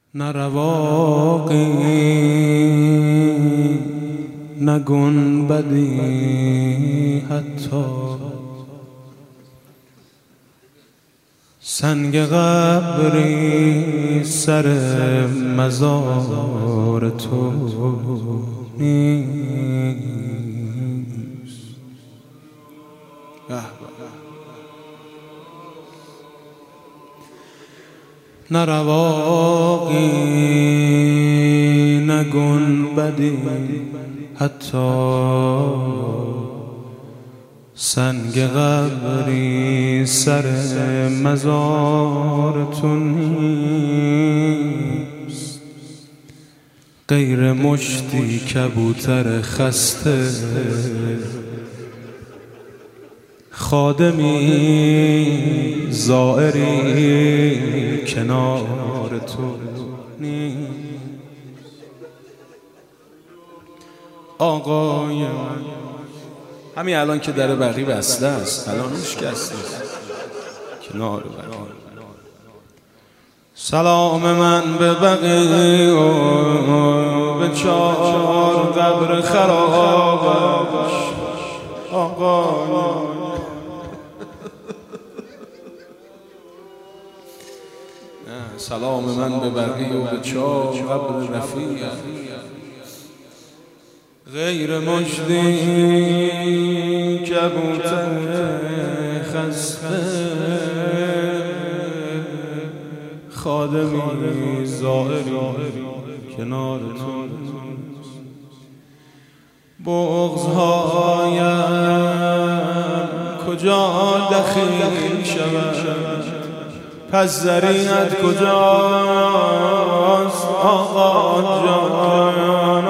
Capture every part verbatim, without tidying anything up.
نه رواقی نه گنبدی حتی سنگ قبری سر مزار تو نیست. نه رواقی نه گنبدی حتی سنگ قبری سر مزار تو نیست. غیر مشتی کبوتر خسته خادمی زائری کنار تو نیست. آقای من همین الان که در بقی بسته است، الان شکسته کنار بقی. سلام من به بقی و به چار قبر خرابش. آقای سلام من به بقی و به چار قبر رفیع. غیر مجدی کبوتر خسته خادمی زائری کنار تو. بغض‌هایم کجا دخیل شود، پس ذریعت کجاست آقا جان.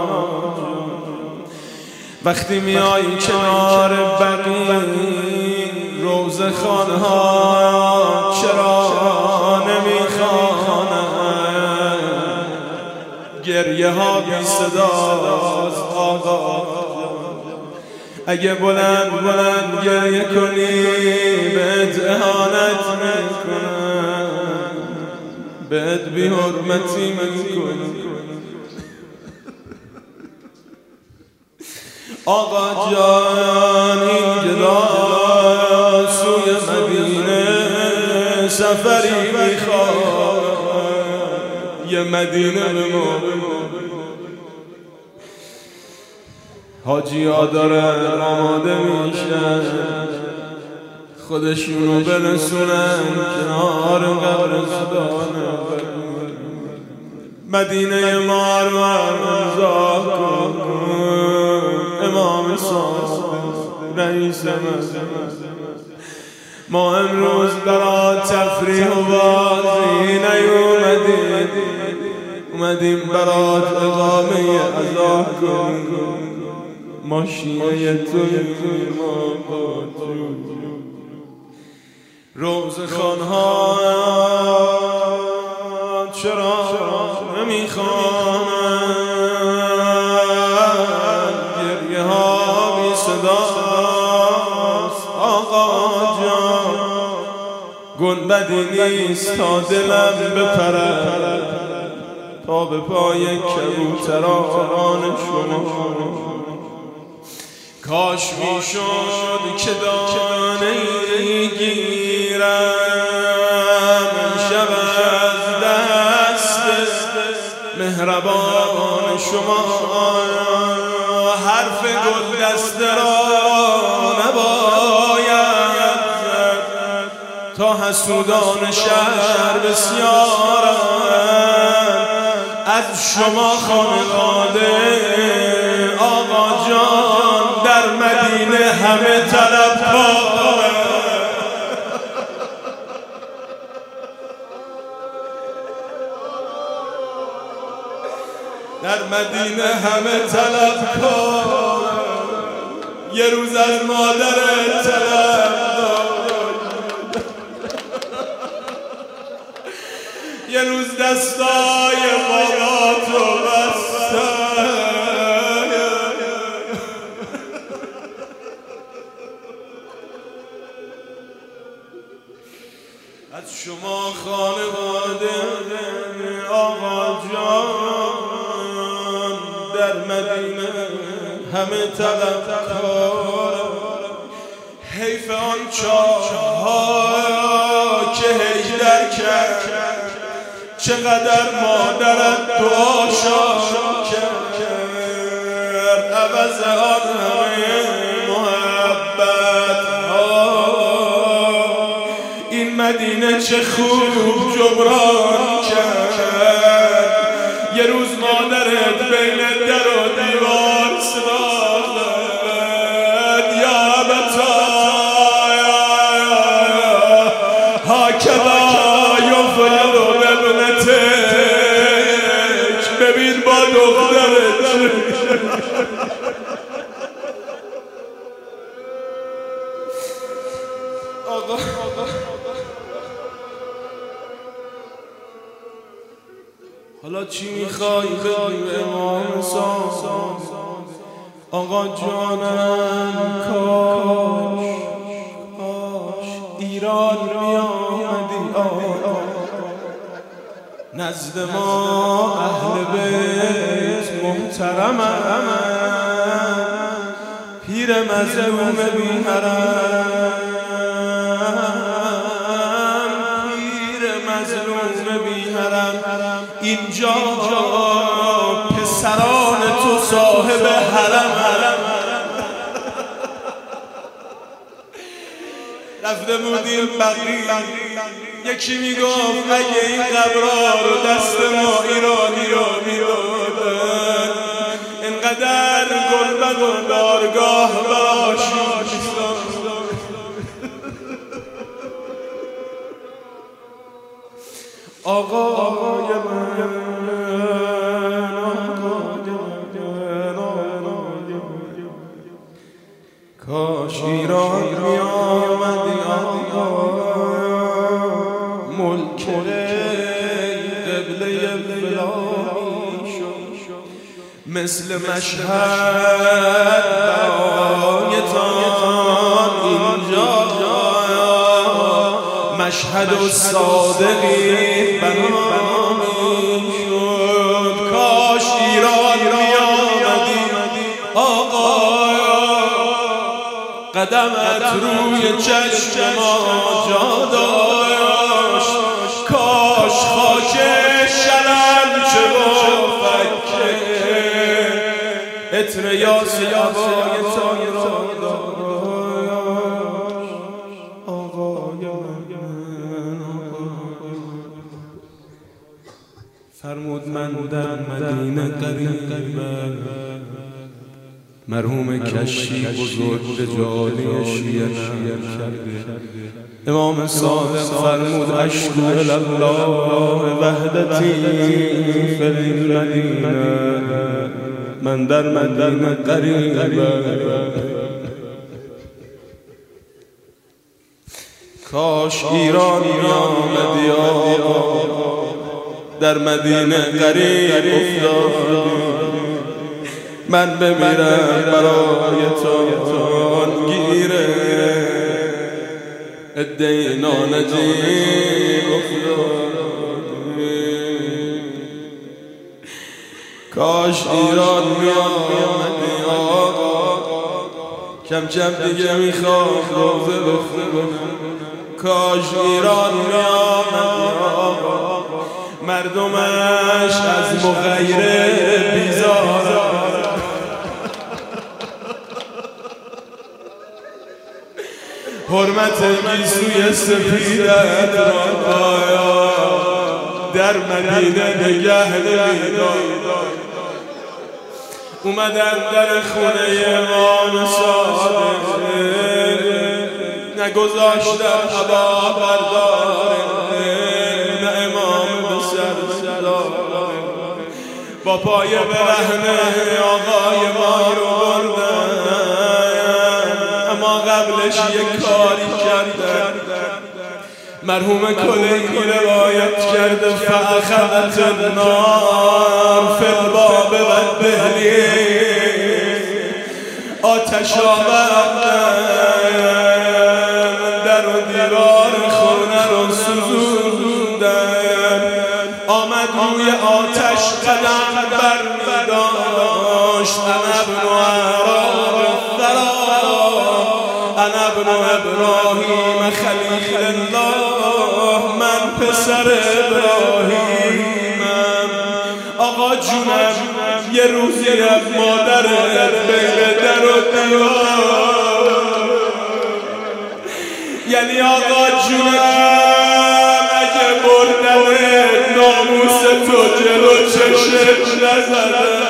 وقتی میای کنار بقی روزه خوانها چرا نمیخوانند؟ گریه ها بی صداست آقا. اگه بلند بلند گریه کنی بهت اهانت میکنن، بهت بی حرمتی میکنن. آقا جان این جدا سوی مدینه سفری میخواد، یه مدینه به ما. حاجی ها دارن آماده میشن خودشونو برسونن کنار قبرستان مدینه ما رو امضا کن. امام صادق رئیس مجلس ما امروز برای تفریح و بازی نیومدیم، اومدیم برات اقامه عزا کنیم. ما شیعه توییم ما روزه خوانها چرا نمیخوانند؟ گریه ها بی صداست آقا جان. گنبدی نیست تا دلم بپرد تا به پای کبوتران شما. کاش میشد که دانه گیرم امشب از دست مهربان شما. حرف گل دسته را نباید تا حسودان شهر بسیارند. از شما خانواده آقا جان در مدینه همه طلبکارند. در مدینه همه طلبکارند. یه روز از مادر طلب یه روز دستای باباتو بستن. از شما خانواده آقا در مدینه همه طلبکار، حیف آن چاها که حیدر کرد، چقدر مادرت دعاشا کرد، عوض آن همه محبت ها این مدینه چه خوب جبران کرد. یه روز مادرت بین در و دیوار ساخت، یا ابتا هاکذا یفعل بابنتک، ببین با دخترت آقا حالا چی میخوای بگی امام صادق؟ آقا جانم کاش کاش ایران میامدی آقا، نزد ما اهل بیت محترمم، پیر مظلوم بی حرم، پیر مظلوم بی حرم، اینجا پسران تو صاحب حرم حرم رفته بودیم بقیه، یکی میگفت اگه این قبرها رو دست ما ایرانی رو میدادن انقدر گنبد و بارگاه براشون آقای من کاش ایران میامدی آقا، ملک قبله فلانی شد، مثل مشهد برایتان اینجا، مشهد و صادقی بنامی شد. کاش ایران میامدی آقا، قدمت روی چشم ما جا داشت، کاش خاک شلنچه و فکه عطر یاس عبایتان را داشت. آقای من فرمود من در مدینه قریبم، مرحوم کشی بزرگ رجالی شیعه کرده. امام صادق فرمود اشکو الله وحدتی فی المدینه، من در مدینه قریبم، کاش ایران میامدی آقا، در مدینه قریب افتادی، من بمیرم برایتان گیره ادهی نانجیب افتادی، کاش ایران میامدی آقا، کم کم دیگه میخوام روزه بخونم، کاش ایران میامدی آقا، مردمش از مغیره بیزار، حرمت گیسوی سفیدت را در مدینه نگه نمی‌دار. اومدن در خونه امام صادق، نگذاشتن عبا برداره، نه امام به سر داره، با پای برهنه آقای ما رو بردن، اما قبلش یک کاری کردن. مرحوم کلینی روایت کرده فاخذت النار فی الباب و الدهلیز، آتش آوردن در و دیوار خونه رو سوزوندن، آمد روی آتش قدم بر می داشت. انا ابن اعراب الثری، انا ابن ابراهیم خلیل الله، من پسر ابراهیمم. آقا جونم یه روزی از مادرت بین در و دیوار، یعنی آقا جونم اگه بردن ناموس تو جلو چشم نزدن،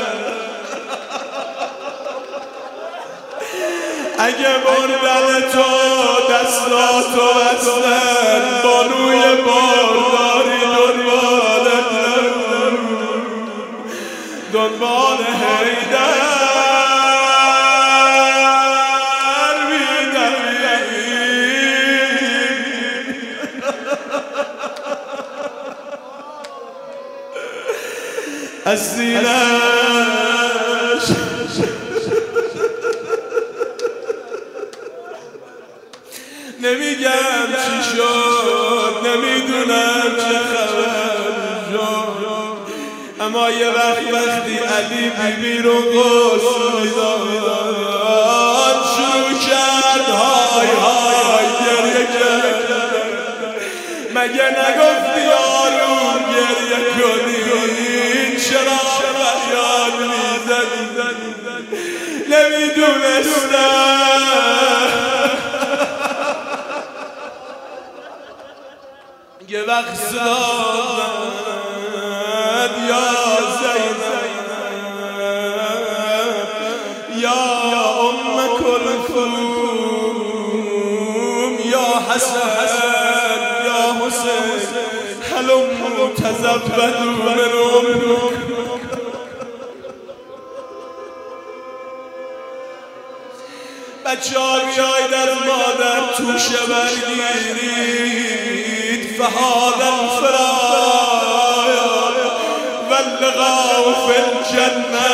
اگه بردن تو دستاتو بستن، بانوی بارداری دنبالت نبود، دنبال حیدر از سینه‌اش نمیگم چی شد، نمیدونم چه خبر شد، اما یه وقت وقتی علی بیبی رو غسل میداد شروع کرد های های گریه کرد. مگه نگفتی آروم گریه کنی؟ چرا فریاد میزنی؟ نمیدونستم یه وقت زد یا زینب یا ام کلثوم یا حسن یا حسین هلموا تزودوا من امکم. بچه ها بیاید از مادر توشه برگیرید. فهذا الفراق واللقاء فی الجنه.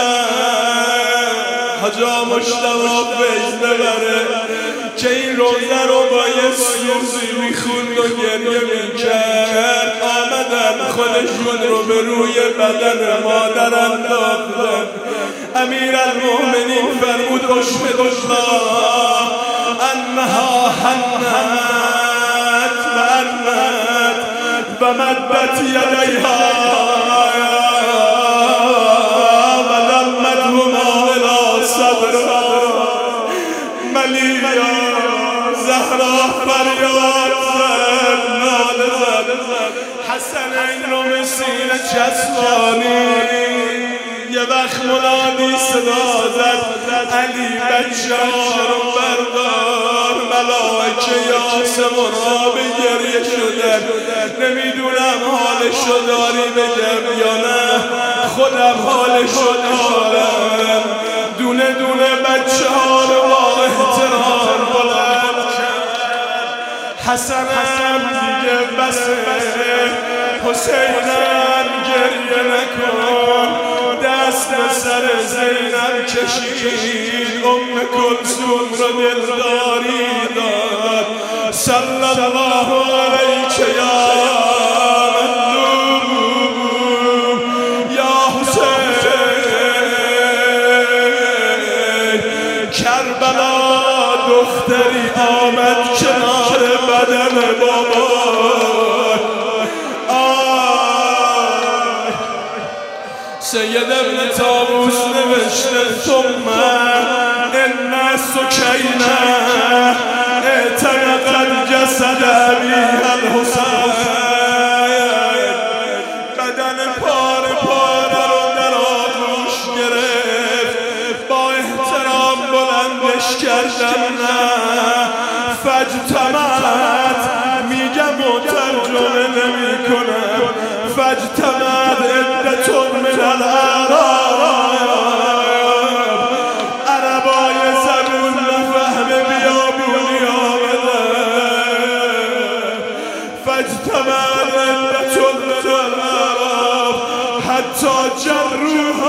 حاجا مجتبی فیض ببره که این روزه رو با یه سوزی میخوند و گریه میکرد. آمدن خودشون رو به روی بدن مادر انداختن. امیر المؤمنین فرمود اشهد الله انها حنت و انت و مدت یدیها و ضمتهما الی صدرها. ملیا زهرا فریاد زد، ناله زد. حسنین رو به سینه چسبانی. یه وقت منادی صدا زد علی بچه ها رو بردار. ملائکه آسمان ها به گریه شدن. نمیدونم حالشو داری بگم یا نه، خودم حالشو دارم. دونه دونه بچه ها رو با احترام بلند کرد. حسنم دیگه بسه، حسینم گریه نکن. دست به سر زینب کشید، ام کلثوم رو دلداری داد. صلی الله علیک یا مظلوم یا حسین. کربلا دختری آمد کنار بدن بابا. سید ابن طاووس نوشته ثم ان سکینه اعتنقت جسد ابیها الحسین. بدن پاره پاره رو در آغوش گرفت، با احترام بلندش کردم. نه فاجتمعت، میگم و ترجمه نمی کنم، فاجتمعت عدة من الاعراب. عربای زبون نفهم بیابونی آمدن. فاجتمعت عدة من الاعراب حتی جروح